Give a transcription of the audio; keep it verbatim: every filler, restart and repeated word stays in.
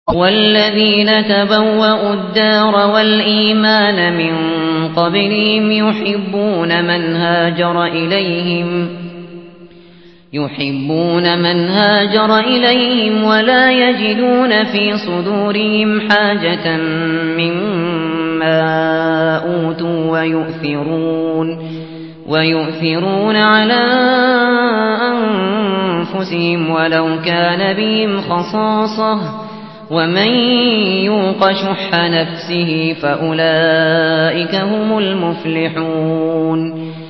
والذين تبوأوا الدار والإيمان من قبلهم يحبون من هاجر إليهم يحبون من هاجر إليهم ولا يجدون في صدورهم حاجة مما أوتوا ويؤثرون ويؤثرون على أنفسهم ولو كان بهم خصاصة ومن يوق شح نفسه فأولئك هم المفلحون